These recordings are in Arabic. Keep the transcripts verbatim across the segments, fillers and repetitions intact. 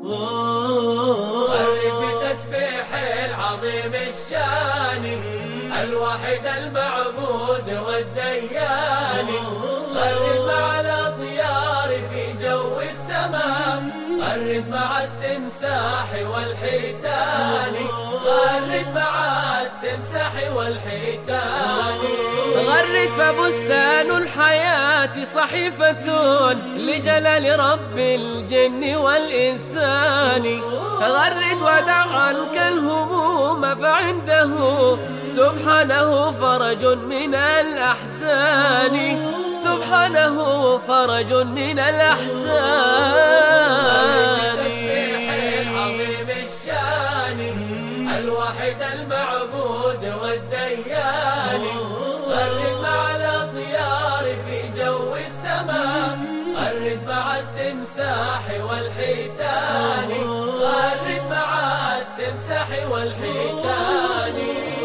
قرب بتسبيح العظيم الشان الواحد المعبود والديان. قرب مع الأطيار في جو السماء، قرب مع التمساح والحيتان، غرد مع التمساح والحيتان. غرد فبستان الحياة صحيفة لجلال رب الجن والإنسان. غرد ودع عنك الهموم فعنده سبحانه فرج من الأحزان، سبحانه فرج من الأحزان. تسبيح العظيم الشان الواحد المعبود والديان. قرب مع الأطيار في جو السماء، قرب مع التمساح والحيتان، قرب مع التمساح والحيتان.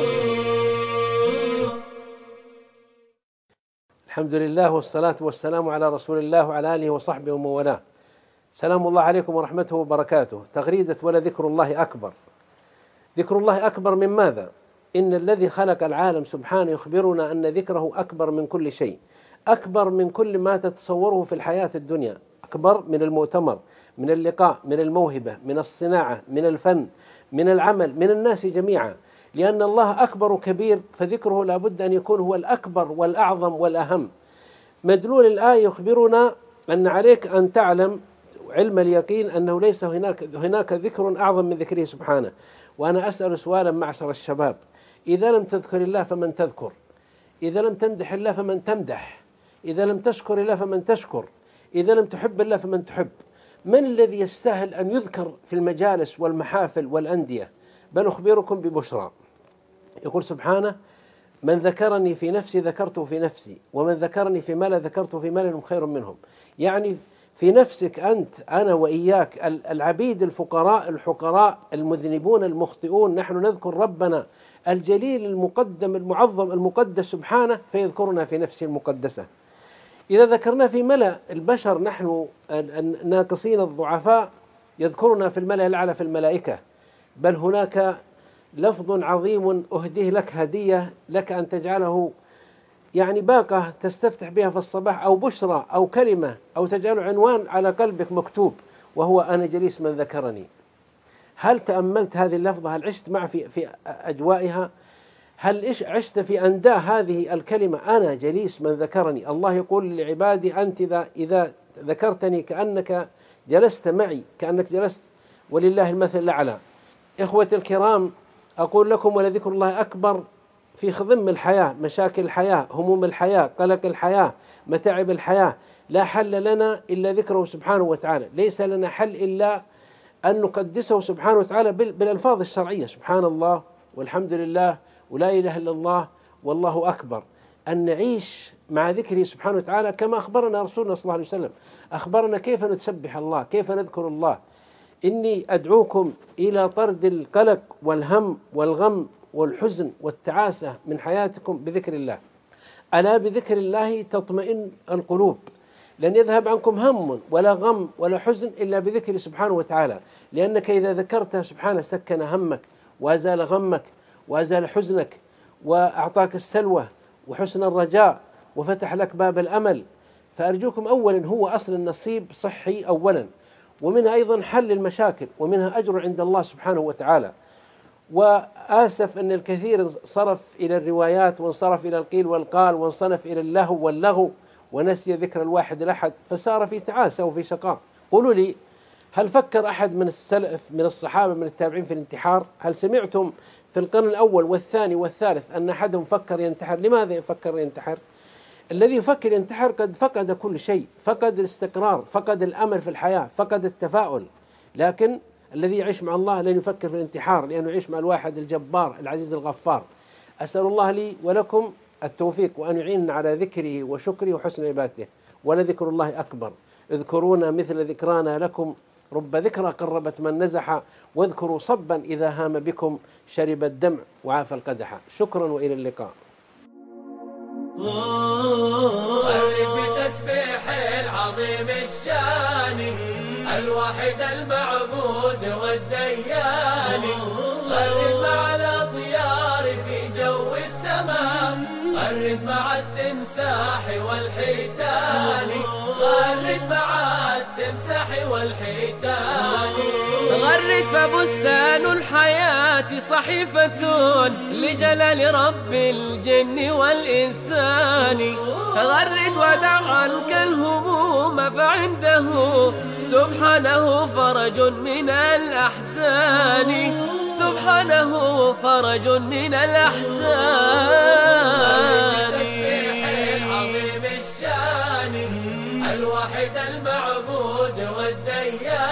الحمد لله والصلاة والسلام على رسول الله وعلى آله وصحبه ومن والاه. سلام الله عليكم ورحمته وبركاته. تغريدة ولذكر الله أكبر. ذكر الله أكبر من ماذا؟ إن الذي خلق العالم سبحانه يخبرنا أن ذكره أكبر من كل شيء، أكبر من كل ما تتصوره في الحياة الدنيا، أكبر من المؤتمر، من اللقاء، من الموهبة، من الصناعة، من الفن، من العمل، من الناس جميعا، لأن الله أكبر كبير، فذكره لابد أن يكون هو الأكبر والأعظم والأهم. مدلول الآية يخبرنا أن عليك أن تعلم علم اليقين أنه ليس هناك هناك ذكر أعظم من ذكره سبحانه. وأنا أسأل سؤالا معشر الشباب: إذا لم تذكر الله فمن تذكر؟ إذا لم تمدح الله فمن تمدح؟ إذا لم تشكر الله فمن تشكر؟ إذا لم تحب الله فمن تحب؟ من الذي يستاهل أن يذكر في المجالس والمحافل والأندية؟ بل أخبركم ببشرى. يقول سبحانه: من ذكرني في نفسي ذكرته في نفسي، ومن ذكرني في مال ذكرته في مال خير منهم. يعني في نفسك أنت، أنا وإياك، العبيد الفقراء الحقراء المذنبون المخطئون، نحن نذكر ربنا الجليل المقدم المعظم المقدس سبحانه فيذكرنا في نفسه المقدسة. إذا ذكرنا في ملأ البشر نحن الناقصين الضعفاء يذكرنا في الملأ الأعلى في الملائكة. بل هناك لفظ عظيم أهديه لك هدية لك أن تجعله يعني باقة تستفتح بها في الصباح، أو بشرى أو كلمة، أو تجعل عنوان على قلبك مكتوب، وهو: أنا جليس من ذكرني. هل تأملت هذه اللفظة؟ هل عشت مع في في أجوائها؟ هل عشت في أنداء هذه الكلمة: أنا جليس من ذكرني؟ الله يقول لعبادي: أنت إذا, إذا ذكرتني كأنك جلست معي، كأنك جلست، ولله المثل الأعلى. إخوتي الكرام، أقول لكم: ولذكر الله أكبر في خضم الحياة، مشاكل الحياة، هموم الحياة، قلق الحياة، متاعب الحياة. لا حل لنا إلا ذكره سبحانه وتعالى. ليس لنا حل إلا أن نقدسه سبحانه وتعالى بالألفاظ الشرعية: سبحان الله والحمد لله ولا إله إلا الله والله أكبر. أن نعيش مع ذكره سبحانه وتعالى كما أخبرنا رسولنا صلى الله عليه وسلم. أخبرنا كيف نتسبح الله، كيف نذكر الله. إني أدعوكم إلى طرد القلق والهم والغم والحزن والتعاسة من حياتكم بذكر الله. ألا بذكر الله تطمئن القلوب. لن يذهب عنكم هم ولا غم ولا حزن إلا بذكر سبحانه وتعالى، لأنك إذا ذكرته سبحانه سكن همك وأزال غمك وأزال حزنك وأعطاك السلوى وحسن الرجاء وفتح لك باب الأمل. فأرجوكم: أولا هو أصل النصيب صحي أولا، ومنها أيضا حل المشاكل، ومنها أجر عند الله سبحانه وتعالى. وآسف أن الكثير صرف إلى الروايات، وانصرف إلى القيل والقال، وانصنف إلى اللهو واللغو، ونسي ذكر الواحد الأحد، فصار في تعاسة وفي شقاء. قولوا لي: هل فكر أحد من السلف من الصحابة من التابعين في الانتحار؟ هل سمعتم في القرن الأول والثاني والثالث أن أحدهم فكر ينتحر؟ لماذا يفكر ينتحر؟ الذي يفكر ينتحر قد فقد كل شيء، فقد الاستقرار، فقد الأمل في الحياة، فقد التفاؤل. لكن الذي يعيش مع الله لن يفكر في الانتحار، لأنه يعيش مع الواحد الجبار العزيز الغفار. أسأل الله لي ولكم التوفيق، وأن يعيننا على ذكره وشكره وحسن عبادته. ولذكر الله أكبر. اذكرونا مثل ذكرانا لكم، رب ذكرى قربت من نزح، واذكروا صبا إذا هام بكم شرب الدمع وعاف القدح. شكرا وإلى اللقاء. قرب بتسبيح العظيم الشان الواحد المعبود والديان. غرد مع الأطيار في جو السماء، غرد مع التمساح والحيتان، غرد مع التمساح والحيتان. غرد فبستان الحياة صحيفة لجلال رب الجن والإنسان. غرد ودع عنك الهموم فعنده سبحانه فرج من الأحزان، سبحانه فرج من الأحزان. تسبيح العظيم الشان الواحد المعبود والديان.